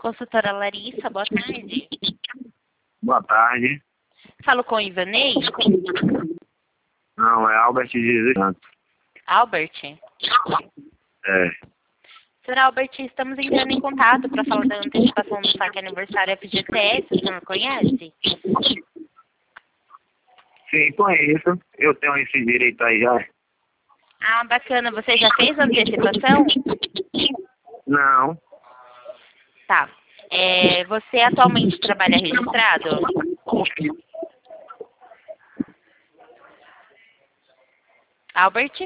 consultora Larissa, boa tarde. Boa tarde. Falo com o Ivanei? Não, é Albert Jesus Santos. Albert? É. Senhor Albert, estamos entrando em contato para falar da antecipação do saque aniversário FGTS, o senhor conhece? Sim, conheço. Eu tenho esse direito aí já. Ah, bacana. Você já fez a antecipação? Não. Tá. Você atualmente trabalha registrado? Albert?